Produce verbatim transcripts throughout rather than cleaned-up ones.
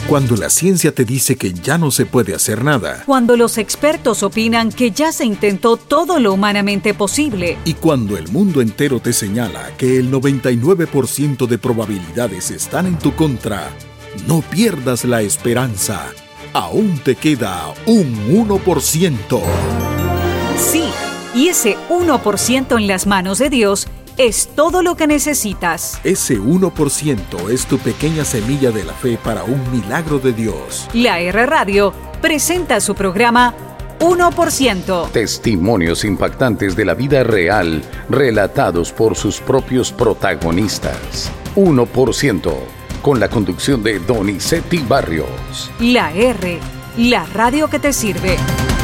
Cuando la ciencia te dice que ya no se puede hacer nada. Cuando los expertos opinan que ya se intentó todo lo humanamente posible. Y cuando el mundo entero te señala que el noventa y nueve por ciento de probabilidades están en tu contra, no pierdas la esperanza. Aún te queda un uno por ciento. Sí, y ese uno por ciento en las manos de Dios es todo lo que necesitas. Ese uno por ciento es tu pequeña semilla de la fe para un milagro de Dios. La R Radio presenta su programa uno por ciento. Testimonios impactantes de la vida real, relatados por sus propios protagonistas. uno por ciento, con la conducción de Donizetti Barrios. La R, la radio que te sirve.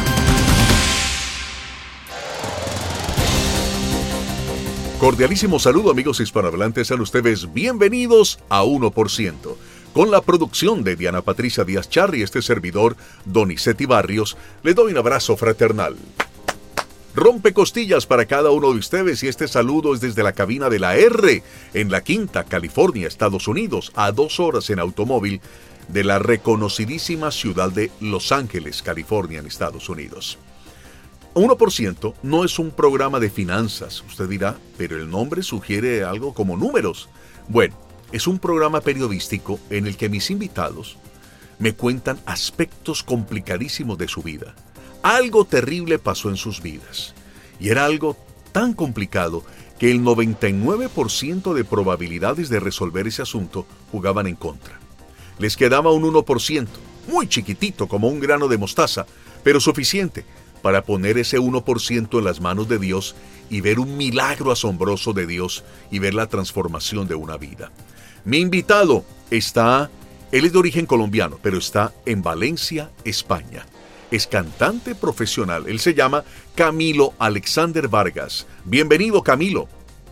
Cordialísimo saludo, amigos hispanohablantes, sean ustedes bienvenidos a uno por ciento. Con la producción de Diana Patricia Díaz Charri, este servidor, Donizetti Barrios, le doy un abrazo fraternal. Rompe costillas para cada uno de ustedes y este saludo es desde la cabina de la R, en la Quinta, California, Estados Unidos, a dos horas en automóvil de la reconocidísima ciudad de Los Ángeles, California, en Estados Unidos. uno por ciento no es un programa de finanzas, usted dirá, pero el nombre sugiere algo como números. Bueno, es un programa periodístico en el que mis invitados me cuentan aspectos complicadísimos de su vida. Algo terrible pasó en sus vidas, y era algo tan complicado que el noventa y nueve por ciento de probabilidades de resolver ese asunto jugaban en contra. Les quedaba un uno por ciento, muy chiquitito como un grano de mostaza, pero suficiente para poner ese uno por ciento en las manos de Dios y ver un milagro asombroso de Dios y ver la transformación de una vida. Mi invitado está, él es de origen colombiano, pero está en Valencia, España. Es cantante profesional, él se llama Camilo Alexander Vargas. Bienvenido, Camilo.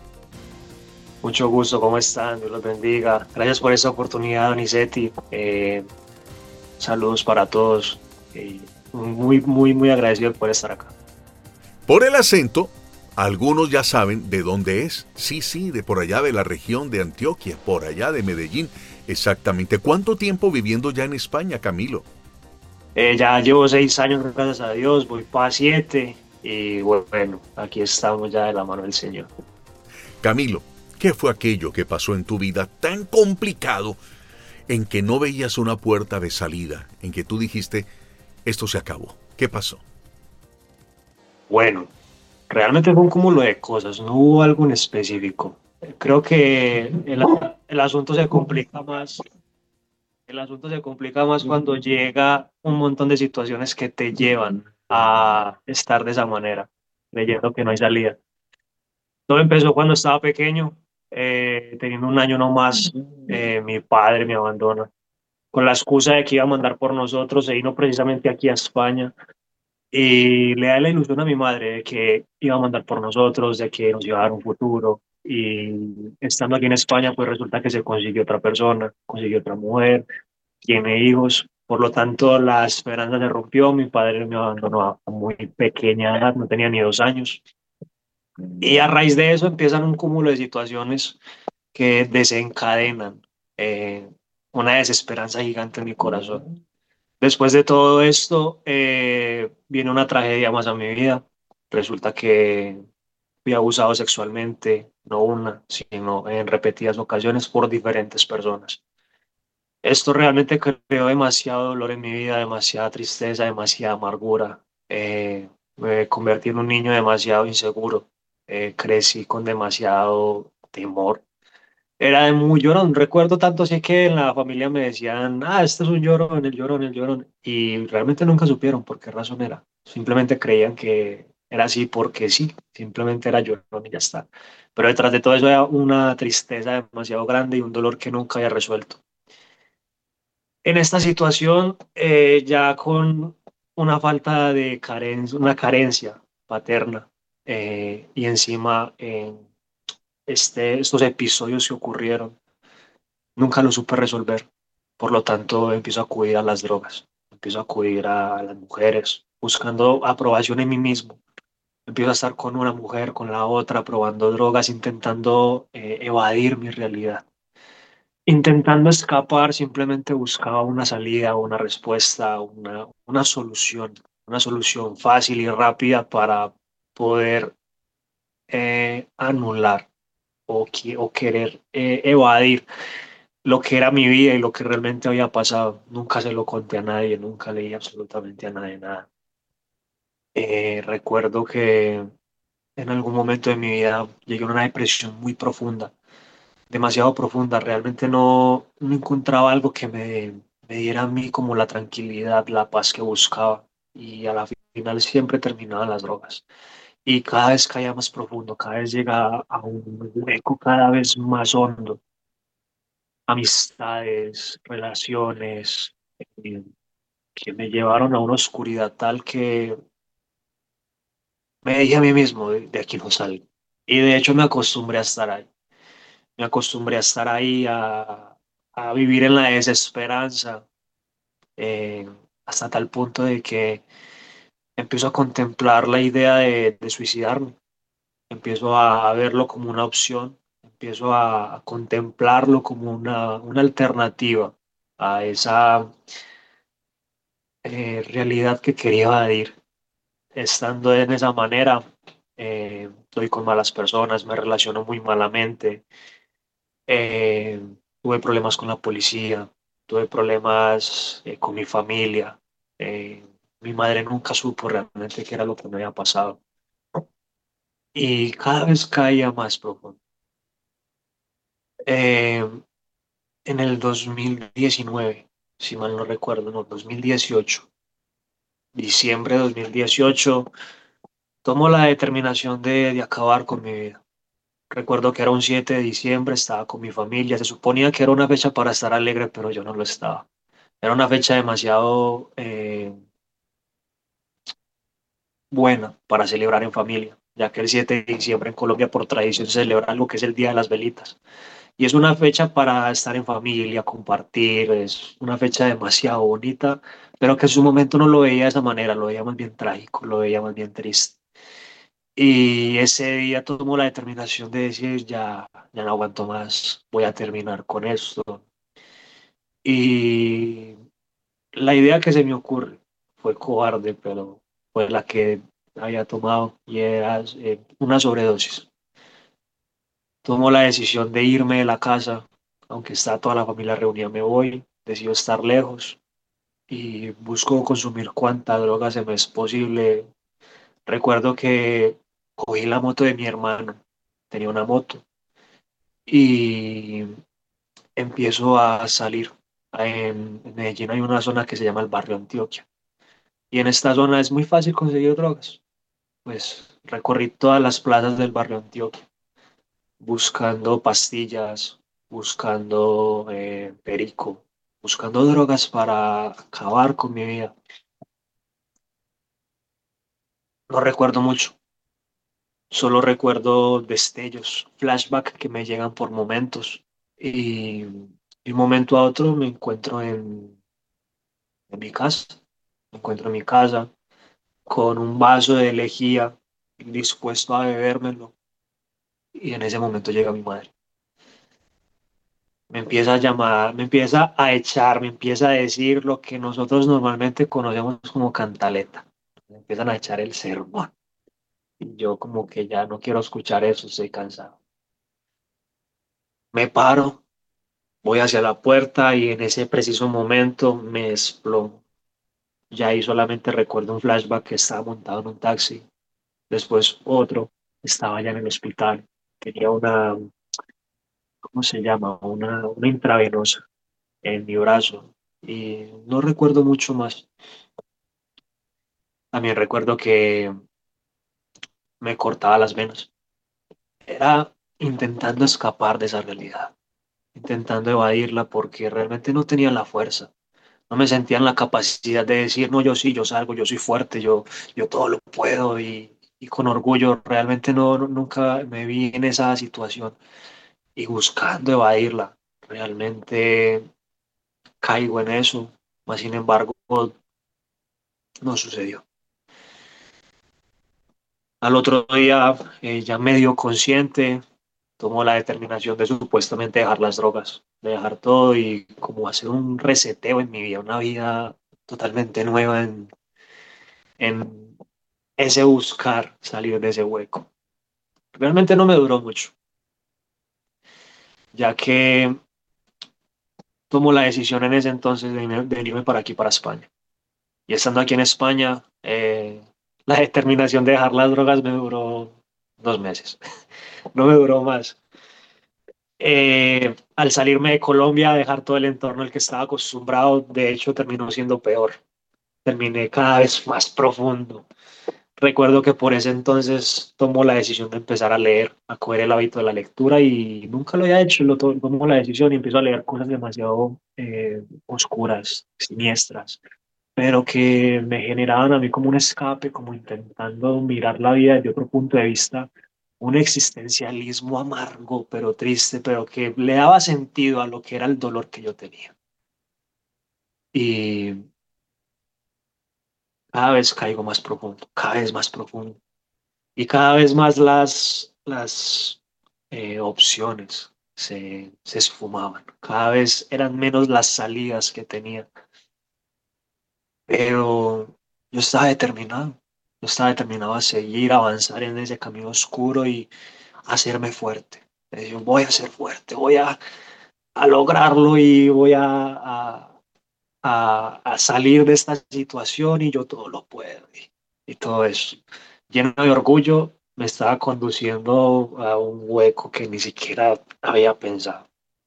Mucho gusto, ¿cómo están? Dios los bendiga. Gracias por esta oportunidad, Donizetti. Eh, saludos para todos. Eh, Muy, muy, muy agradecido por estar acá. Por el acento, algunos ya saben de dónde es. Sí, sí, de por allá de la región de Antioquia, por allá de Medellín. Exactamente. ¿Cuánto tiempo viviendo ya en España, Camilo? Eh, ya llevo seis años, gracias a Dios, voy para siete. Y bueno, aquí estamos ya de la mano del Señor. Camilo, ¿qué fue aquello que pasó en tu vida tan complicado en que no veías una puerta de salida, en que tú dijiste, esto se acabó? ¿Qué pasó? Bueno, realmente fue un cúmulo de cosas, no hubo algo en específico. Creo que el, el asunto se complica más. El asunto se complica más cuando llega un montón de situaciones que te llevan a estar de esa manera, creyendo que no hay salida. Todo empezó cuando estaba pequeño, eh, teniendo un año no más, eh, mi padre me abandona, con la excusa de que iba a mandar por nosotros, e vino precisamente aquí a España, y le da la ilusión a mi madre de que iba a mandar por nosotros, de que nos iba a dar un futuro, y estando aquí en España, pues resulta que se consiguió otra persona, consiguió otra mujer, tiene hijos, por lo tanto la esperanza se rompió, mi padre me abandonó a muy pequeña edad, no tenía ni dos años, y a raíz de eso empiezan un cúmulo de situaciones que desencadenan eh, una desesperanza gigante en mi corazón. Después de todo esto, eh, viene una tragedia más a mi vida. Resulta que fui abusado sexualmente, no una, sino en repetidas ocasiones por diferentes personas. Esto realmente creó demasiado dolor en mi vida, demasiada tristeza, demasiada amargura. Eh, me convertí en un niño demasiado inseguro. Eh, crecí con demasiado temor. Era muy llorón, recuerdo tanto así que en la familia me decían, ah, este es un llorón, el llorón, el llorón, y realmente nunca supieron por qué razón era. Simplemente creían que era así porque sí, simplemente era llorón y ya está. Pero detrás de todo eso era una tristeza demasiado grande y un dolor que nunca había resuelto. En esta situación, eh, ya con una falta de carencia, una carencia paterna, eh, y encima en este, estos episodios que ocurrieron, nunca lo supe resolver. Por lo tanto, empiezo a acudir a las drogas, empiezo a acudir a las mujeres, buscando aprobación en mí mismo. Empiezo a estar con una mujer, con la otra, probando drogas, intentando eh, evadir mi realidad. intentando escapar, simplemente buscaba una salida, una respuesta, una, una solución, una solución fácil y rápida para poder eh, anular o, qui- o querer eh, evadir lo que era mi vida y lo que realmente había pasado. Nunca se lo conté a nadie, nunca leí absolutamente a nadie nada. Eh, recuerdo que en algún momento de mi vida llegué a una depresión muy profunda, demasiado profunda. Realmente no, no encontraba algo que me, me diera a mí como la tranquilidad, la paz que buscaba. Y a la final siempre terminaban las drogas. Y cada vez caía más profundo, cada vez llegaba a un hueco cada vez más hondo. Amistades, relaciones, eh, que me llevaron a una oscuridad tal que me dije a mí mismo, de, de aquí no salgo. Y de hecho me acostumbré a estar ahí. Me acostumbré a estar ahí, a, a vivir en la desesperanza, eh, hasta tal punto de que empiezo a contemplar la idea de, de suicidarme. Empiezo a, a verlo como una opción, empiezo a, a contemplarlo como una, una alternativa a esa eh, realidad que quería evadir. Estando en esa manera, eh, estoy con malas personas, me relaciono muy malamente, eh, tuve problemas con la policía, tuve problemas eh, con mi familia, eh, mi madre nunca supo realmente qué era lo que me había pasado y cada vez caía más profundo. Eh, en el dos mil diecinueve, si mal no recuerdo, no, dos mil dieciocho, diciembre de dos mil dieciocho, tomo la determinación de, de acabar con mi vida. Recuerdo que era un siete de diciembre, estaba con mi familia. Se suponía que era una fecha para estar alegre, pero yo no lo estaba. Era una fecha demasiado eh, buena para celebrar en familia, ya que el siete de diciembre en Colombia por tradición se celebra algo que es el Día de las Velitas. Y es una fecha para estar en familia, compartir, es una fecha demasiado bonita, pero que en su momento no lo veía de esa manera, lo veía más bien trágico, lo veía más bien triste. Y ese día tomo la determinación de decir, ya, ya no aguanto más, voy a terminar con esto. Y la idea que se me ocurre fue cobarde, pero fue la que había tomado y era eh, una sobredosis. Tomo la decisión de irme de la casa, aunque está toda la familia reunida, me voy, decido estar lejos y busco consumir cuanta droga se me es posible. Recuerdo que cogí la moto de mi hermano, tenía una moto, y empiezo a salir. En, en Medellín hay una zona que se llama el barrio Antioquia. Y en esta zona es muy fácil conseguir drogas. Pues recorrí todas las plazas del barrio Antioquia, buscando pastillas, buscando eh, perico, buscando drogas para acabar con mi vida. No recuerdo mucho, solo recuerdo destellos, flashback que me llegan por momentos. Y de un momento a otro me encuentro en, en mi casa, me encuentro en mi casa con un vaso de lejía dispuesto a bebérmelo. Y en ese momento llega mi madre. Me empieza a llamar, me empieza a echar, me empieza a decir lo que nosotros normalmente conocemos como cantaleta. Me empiezan a echar el sermón. Y yo como que ya no quiero escuchar eso, estoy cansado. Me paro, voy hacia la puerta y en ese preciso momento me explomo. Ya ahí solamente recuerdo un flashback que estaba montado en un taxi. Después otro, estaba ya en el hospital. Tenía una, ¿cómo se llama? Una, una intravenosa en mi brazo. Y no recuerdo mucho más. También recuerdo que me cortaba las venas. Era intentando escapar de esa realidad, intentando evadirla porque realmente no tenía la fuerza. No me sentía en la capacidad de decir, no, yo sí, yo salgo, yo soy fuerte, yo, yo todo lo puedo y, y con orgullo. Realmente no, no- nunca me vi en esa situación y buscando evadirla. Realmente caigo en eso, mas sin embargo no sucedió. Al otro día, eh, ya medio consciente, tomo la determinación de supuestamente dejar las drogas, de dejar todo y como hacer un reseteo en mi vida, una vida totalmente nueva en, en ese buscar salir de ese hueco. Realmente no me duró mucho, ya que tomo la decisión en ese entonces de, irme- de venirme para aquí, para España. Y estando aquí en España, eh, la determinación de dejar las drogas me duró dos meses, no me duró más. Eh, al salirme de Colombia, dejar todo el entorno al que estaba acostumbrado, de hecho terminó siendo peor. Terminé cada vez más profundo. Recuerdo que por ese entonces tomó la decisión de empezar a leer, a coger el hábito de la lectura y nunca lo había hecho, lo to- tomo la decisión y empiezo a leer cosas demasiado eh, oscuras, siniestras, pero que me generaban a mí como un escape, como intentando mirar la vida desde otro punto de vista, un existencialismo amargo, pero triste, pero que le daba sentido a lo que era el dolor que yo tenía. Y cada vez caigo más profundo, cada vez más profundo. Y cada vez más las, las eh, opciones se, se esfumaban, cada vez eran menos las salidas que tenía, pero yo estaba determinado, yo estaba determinado a seguir, a avanzar en ese camino oscuro y a hacerme fuerte. Eh, Yo voy a ser fuerte, voy a, a lograrlo y voy a, a, a- a salir de esta situación y yo todo lo puedo y, y todo eso. Lleno de orgullo, me estaba conduciendo a un hueco que ni siquiera había pensado.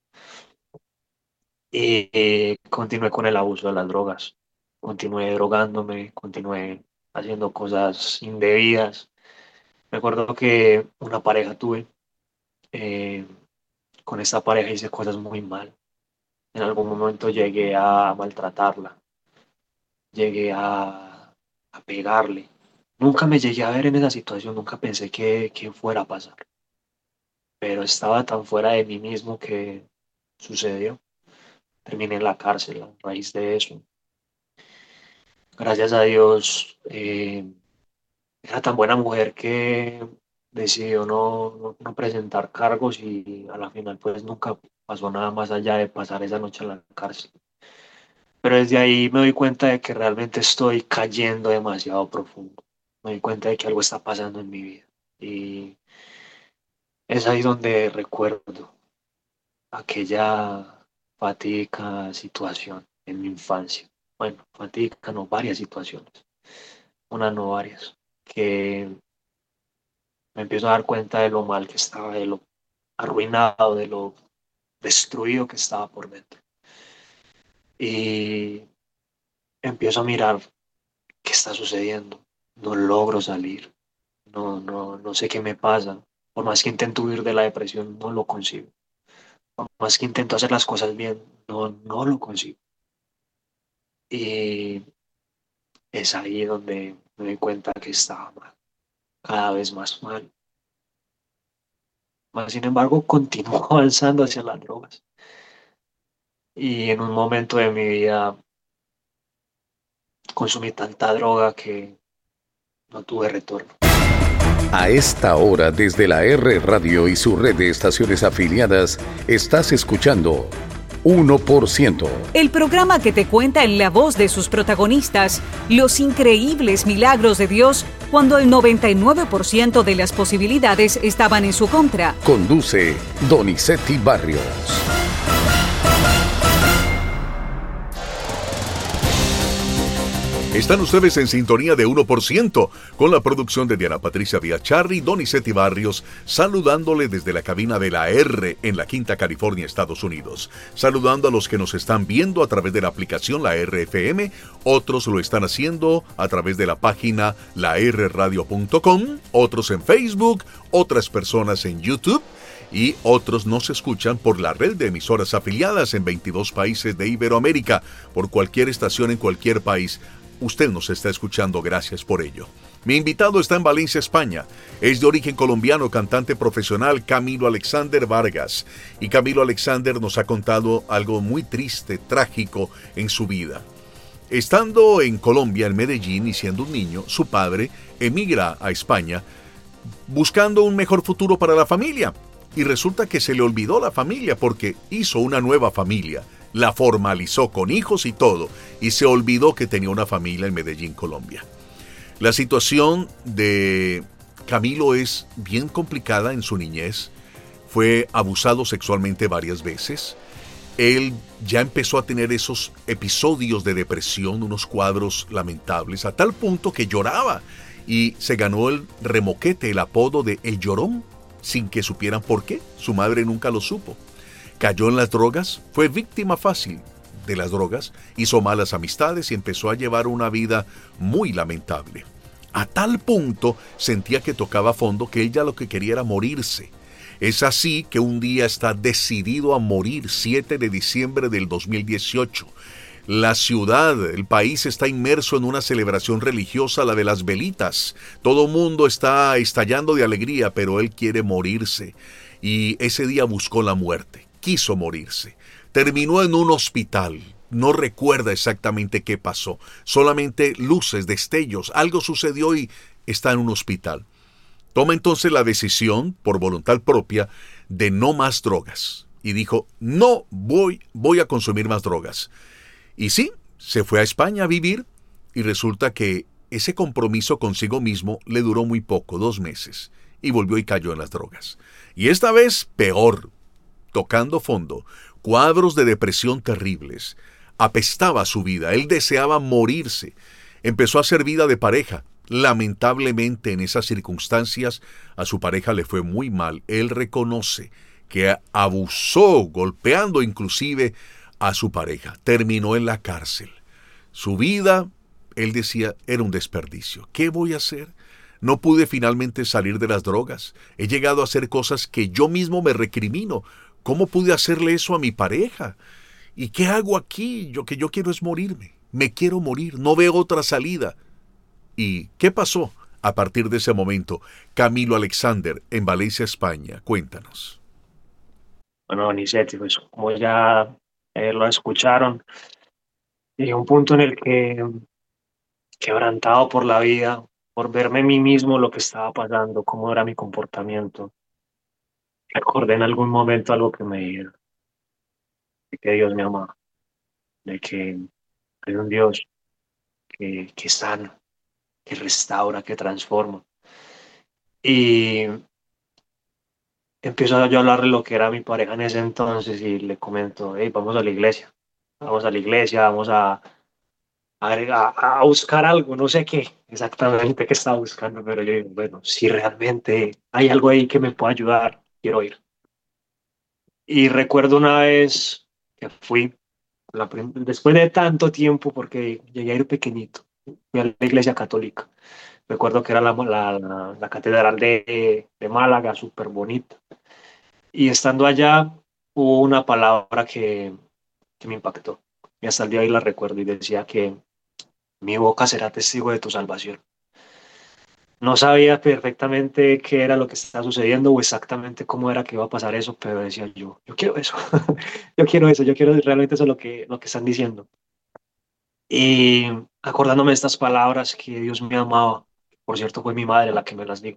Y, eh, continué con el abuso de las drogas, continué drogándome, continué haciendo cosas indebidas. Recuerdo que una pareja tuve, eh, con esta pareja hice cosas muy mal. En algún momento llegué a maltratarla, llegué a, a pegarle. Nunca me llegué a ver en esa situación, nunca pensé que, que fuera a pasar, pero estaba tan fuera de mí mismo que sucedió. Terminé en la cárcel a raíz de eso. Gracias a Dios, eh, era tan buena mujer que decidió no, no, no presentar cargos y a la final pues nunca pasó nada más allá de pasar esa noche en la cárcel. Pero desde ahí me doy cuenta de que realmente estoy cayendo demasiado profundo. Me doy cuenta de que algo está pasando en mi vida. Y es ahí donde recuerdo aquella fatídica situación en mi infancia. Bueno, fatídica no, varias situaciones. Una no, varias. Que me empiezo a dar cuenta de lo mal que estaba, de lo arruinado, de lo destruido que estaba por dentro. Y empiezo a mirar qué está sucediendo. No logro salir. No, no, no sé qué me pasa. Por más que intento huir de la depresión, no lo consigo. Por más que intento hacer las cosas bien, no, no lo consigo. Y es ahí donde me doy cuenta que estaba mal, cada vez más mal. Mas, sin embargo, continúo avanzando hacia las drogas. Y en un momento de mi vida consumí tanta droga que no tuve retorno. A esta hora, desde la R Radio y su red de estaciones afiliadas, estás escuchando uno por ciento. El programa que te cuenta en la voz de sus protagonistas los increíbles milagros de Dios cuando el noventa y nueve por ciento de las posibilidades estaban en su contra. Conduce Donizetti Barrios. Están ustedes en sintonía de uno por ciento con la producción de Diana Patricia Díaz Charri y Donizetti Barrios, saludándole desde la cabina de la R en la Quinta California, Estados Unidos. Saludando a los que nos están viendo a través de la aplicación La R F M, otros lo están haciendo a través de la página la r radio punto com, otros en Facebook, otras personas en YouTube. Y otros nos escuchan por la red de emisoras afiliadas en veintidós países de Iberoamérica, por cualquier estación en cualquier país. Usted nos está escuchando, gracias por ello. Mi invitado está en Valencia, España. Es de origen colombiano, cantante profesional Camilo Alexander Vargas. Y Camilo Alexander nos ha contado algo muy triste, trágico en su vida. Estando en Colombia, en Medellín, y siendo un niño, su padre emigra a España buscando un mejor futuro para la familia. y resulta que se le olvidó la familia porque hizo una nueva familia, la formalizó con hijos y todo, y se olvidó que tenía una familia en Medellín, Colombia. La situación de Camilo es bien complicada en su niñez. Fue abusado sexualmente varias veces. Él ya empezó a tener esos episodios de depresión, unos cuadros lamentables, a tal punto que lloraba y se ganó el remoquete, el apodo de El Llorón, sin que supieran por qué. Su madre nunca lo supo. Cayó en las drogas, fue víctima fácil de las drogas, hizo malas amistades y empezó a llevar una vida muy lamentable. A tal punto sentía que tocaba fondo que ella lo que quería era morirse. Es así que un día está decidido a morir, siete de diciembre del dos mil dieciocho. La ciudad, el país está inmerso en una celebración religiosa, la de las velitas. Todo mundo está estallando de alegría, pero él quiere morirse. Y ese día buscó la muerte, quiso morirse. Terminó en un hospital. No recuerda exactamente qué pasó. Solamente luces, destellos, algo sucedió y está en un hospital. Toma entonces la decisión, por voluntad propia, de no más drogas. Y dijo, no voy, voy a consumir más drogas. Y sí, se fue a España a vivir y resulta que ese compromiso consigo mismo le duró muy poco, dos meses, y volvió y cayó en las drogas. Y esta vez peor, tocando fondo, cuadros de depresión terribles. Apestaba su vida, él deseaba morirse. Empezó a hacer vida de pareja. Lamentablemente en esas circunstancias a su pareja le fue muy mal. Él reconoce que abusó, golpeando inclusive a su pareja. Terminó en la cárcel. Su vida, él decía, era un desperdicio. ¿Qué voy a hacer? No pude finalmente salir de las drogas. He llegado a hacer cosas que yo mismo me recrimino. ¿Cómo pude hacerle eso a mi pareja? ¿Y qué hago aquí? Yo que yo quiero es morirme. Me quiero morir. No veo otra salida. ¿Y qué pasó a partir de ese momento? Camilo Alexander, en Valencia, España. Cuéntanos. Bueno, Donizetti, pues como ya eh, lo escucharon, llegué a un punto en el que, quebrantado por la vida, por verme a mí mismo lo que estaba pasando, cómo era mi comportamiento, recordé en algún momento algo que me dijo, de que Dios me ama, de que hay un Dios que, que sana, que restaura, que transforma. Y empiezo yo a hablarle lo que era mi pareja en ese entonces y le comento, hey, vamos a la iglesia, vamos a la iglesia, vamos a, a, a buscar algo, no sé qué exactamente qué estaba buscando, pero yo digo, bueno, si realmente hay algo ahí que me pueda ayudar, quiero ir. Y recuerdo una vez que fui, la prim- después de tanto tiempo, porque llegué a ir pequeñito, fui a la iglesia católica. Recuerdo que era la, la, la, la catedral de, de Málaga, súper bonita. Y estando allá, hubo una palabra que, que me impactó. Y hasta el día de hoy la recuerdo y decía que mi boca será testigo de tu salvación. No sabía perfectamente qué era lo que estaba sucediendo o exactamente cómo era que iba a pasar eso, pero decía yo, yo quiero eso, yo quiero eso, yo quiero realmente eso lo que, lo que están diciendo. Y acordándome de estas palabras que Dios me amaba, por cierto fue mi madre la que me las dijo,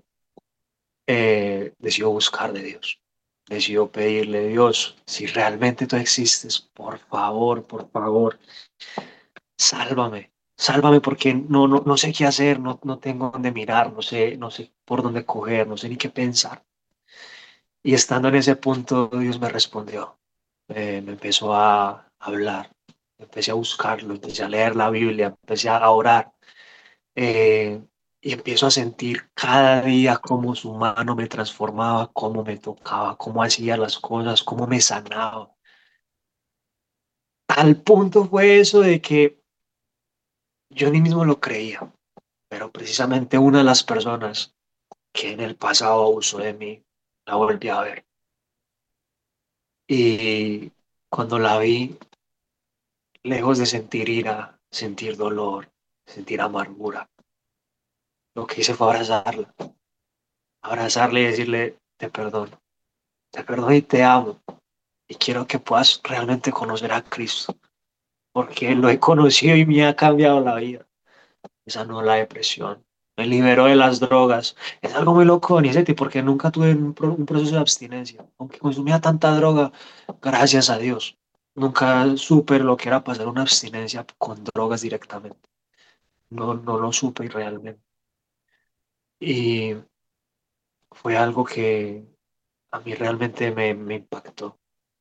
eh, decido buscar de Dios, decido pedirle, Dios, si realmente tú existes, por favor, por favor, sálvame, sálvame porque no, no, no sé qué hacer, no, no tengo dónde mirar, no sé, no sé por dónde coger, no sé ni qué pensar. Y estando en ese punto, Dios me respondió, eh, me empezó a hablar, empecé a buscarlo, empecé a leer la Biblia, empecé a orar, eh, y empiezo a sentir cada día cómo su mano me transformaba, cómo me tocaba, cómo hacía las cosas, cómo me sanaba. Al punto fue eso de que yo ni mismo lo creía, pero precisamente una de las personas que en el pasado abusó de mí, la volví a ver. Y cuando la vi, lejos de sentir ira, sentir dolor, sentir amargura, lo que hice fue abrazarla, abrazarla y decirle, te perdono, te perdono y te amo. Y quiero que puedas realmente conocer a Cristo, porque lo he conocido y me ha cambiado la vida. Me sanó la depresión, me liberó de las drogas. Es algo muy loco, Donizetti, porque nunca tuve un, pro- un proceso de abstinencia. Aunque consumía tanta droga, gracias a Dios, nunca supe lo que era pasar una abstinencia con drogas directamente. No, no lo supe realmente. Y fue algo que a mí realmente me, me impactó,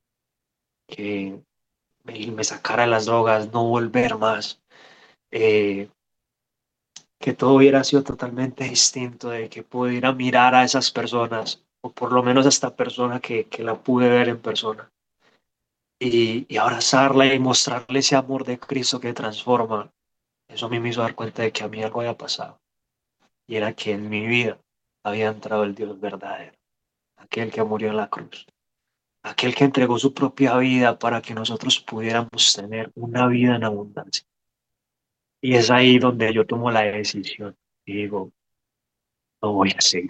que me, me sacara de las drogas, no volver más. Eh, que todo hubiera sido totalmente distinto, de que pudiera mirar a esas personas, o por lo menos a esta persona que, que la pude ver en persona, y, y abrazarla y mostrarle ese amor de Cristo que transforma. Eso a mí me hizo dar cuenta de que a mí algo había pasado, y era que en mi vida había entrado el Dios verdadero, aquel que murió en la cruz, aquel que entregó su propia vida para que nosotros pudiéramos tener una vida en abundancia. Y es ahí donde yo tomo la decisión y digo, no voy a seguir.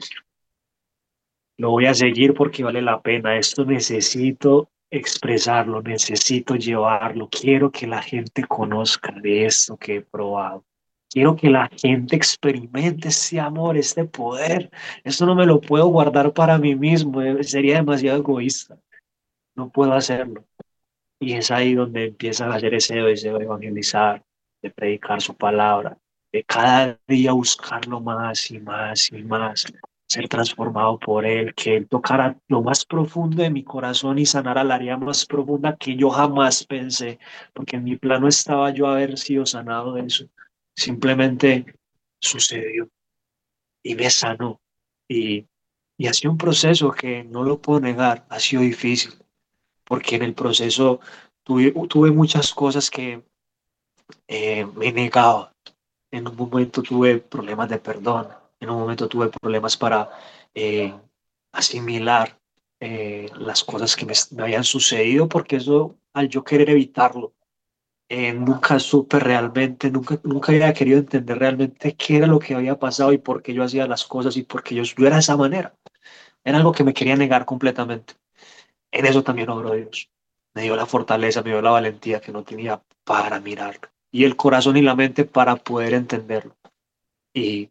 Lo voy a seguir porque vale la pena. Esto necesito expresarlo, necesito llevarlo. Quiero que la gente conozca de esto que he probado. Quiero que la gente experimente este amor, este poder. Esto no me lo puedo guardar para mí mismo. eh, Sería demasiado egoísta. No puedo hacerlo. Y es ahí donde empiezan a hacer ese deseo de evangelizar, de predicar su palabra, de cada día buscarlo más y más y más, ser transformado por Él, que Él tocara lo más profundo de mi corazón y sanara la área más profunda que yo jamás pensé, porque en mi plan no estaba yo haber sido sanado de eso. Simplemente sucedió y me sanó. Y, y ha sido un proceso que no lo puedo negar, ha sido difícil porque en el proceso tuve, tuve muchas cosas que eh, me negaba. En un momento tuve problemas de perdón, en un momento tuve problemas para eh, asimilar eh, las cosas que me, me habían sucedido, porque eso, al yo querer evitarlo, eh, nunca supe realmente, nunca, nunca había querido entender realmente qué era lo que había pasado y por qué yo hacía las cosas y por qué yo, yo era de esa manera. Era algo que me quería negar completamente. En eso también obró Dios. Me dio la fortaleza, me dio la valentía que no tenía para mirarlo. Y el corazón y la mente para poder entenderlo. Y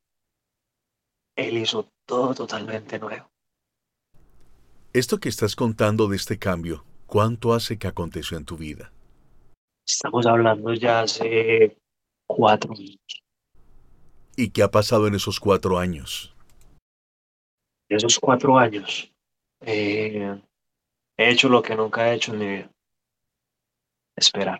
Él hizo todo totalmente nuevo. Esto que estás contando de este cambio, ¿cuánto hace que aconteció en tu vida? Estamos hablando ya hace cuatro años. ¿Y qué ha pasado en esos cuatro años? De esos cuatro años, eh, he hecho lo que nunca he hecho en mi vida. Esperar.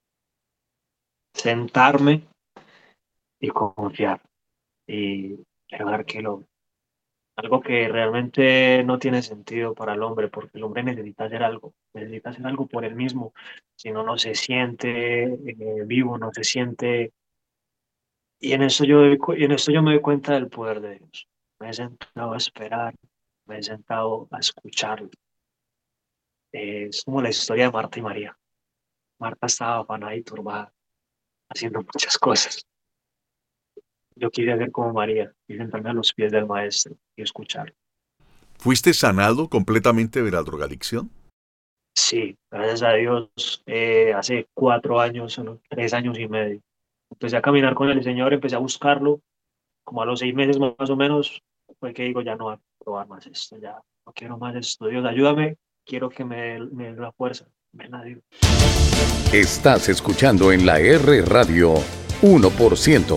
Sentarme y confiar. Y dejar que lo algo que realmente no tiene sentido para el hombre, porque el hombre necesita hacer algo, necesita hacer algo por él mismo, si no, no se siente eh, vivo, no se siente, y en eso yo, doy cu- y en eso yo me doy cuenta del poder de Dios. Me he sentado a esperar, me he sentado a escucharlo. Eh, es como la historia de Marta y María. Marta estaba afanada y turbada, haciendo muchas cosas. Yo quise ser como María y sentarme a los pies del maestro y escucharlo. ¿Fuiste sanado completamente de la drogadicción? Sí, gracias a Dios, eh, hace cuatro años, o no, tres años y medio. Empecé a caminar con el Señor, empecé a buscarlo, como a los seis meses más o menos, fue que digo, ya no voy a probar más esto, ya no quiero más esto. Dios, ayúdame, quiero que me, me dé la fuerza. Ven a Dios. Estás escuchando en la R Radio uno por ciento.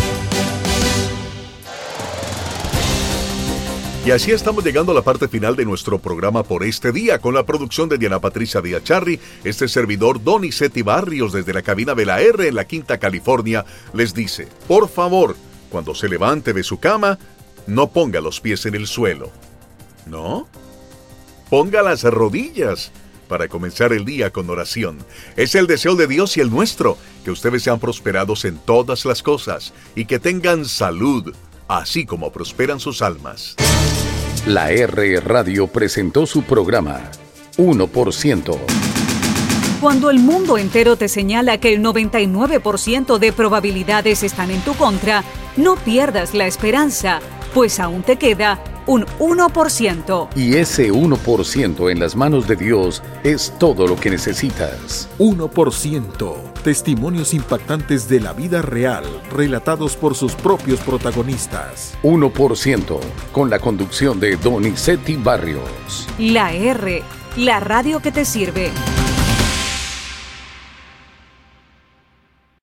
Y así estamos llegando a la parte final de nuestro programa por este día, con la producción de Diana Patricia Díaz Charri. Este servidor Donizetti Barrios, desde la cabina de la R en la Quinta California, les dice, por favor, cuando se levante de su cama, no ponga los pies en el suelo. ¿No? Ponga las rodillas para comenzar el día con oración. Es el deseo de Dios y el nuestro, que ustedes sean prosperados en todas las cosas y que tengan salud, así como prosperan sus almas. La R Radio presentó su programa uno por ciento. Cuando el mundo entero te señala que el noventa y nueve por ciento de probabilidades están en tu contra, no pierdas la esperanza, pues aún te queda un uno por ciento. Y ese uno por ciento en las manos de Dios es todo lo que necesitas. uno por ciento. Testimonios impactantes de la vida real, relatados por sus propios protagonistas. uno por ciento, con la conducción de Donizetti Barrios. La R, la radio que te sirve.